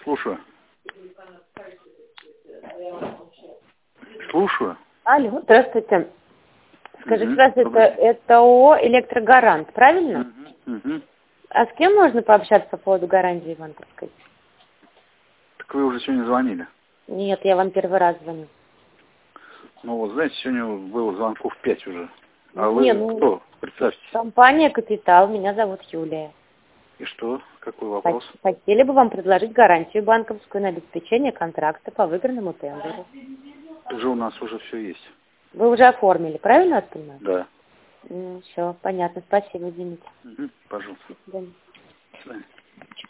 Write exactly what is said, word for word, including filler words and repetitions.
Слушаю. Слушаю. Алло, здравствуйте. Скажите, Угу. пожалуйста, это, это ООО «Электрогарант», правильно? Угу. Угу. А с кем можно пообщаться по поводу гарантии банковской? Так вы уже сегодня звонили. Нет, я вам первый раз звоню. Ну вот, знаете, сегодня было звонков пять уже. А Не, вы ну, кто? Представьтесь. компания «Капитал», меня зовут Юлия. И что? Какой вопрос? Хотели бы вам предложить гарантию банковскую на обеспечение контракта по выигранному тендеру. Это же у нас уже все есть. Вы уже оформили, правильно я понимаю? Да. Все, понятно. Спасибо, извините. Угу. Пожалуйста. До свидания. До свидания.